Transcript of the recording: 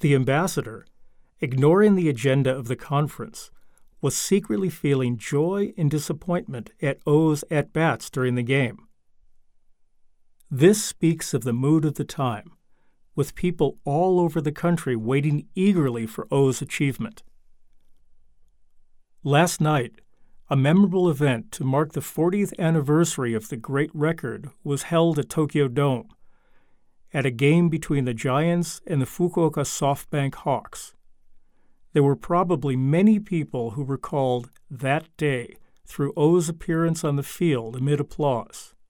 The ambassador, ignoring the agenda of the conference, was secretly feeling joy and disappointment at O's at-bats during the game. This speaks of the mood of the time, with people all over the country waiting eagerly for O's achievement. Last night, a memorable event to mark the 40th anniversary of the great record was held at Tokyo Dome, at a game between the Giants and the Fukuoka SoftBank Hawks. There were probably many people who recalled that day through O's appearance on the field amid applause.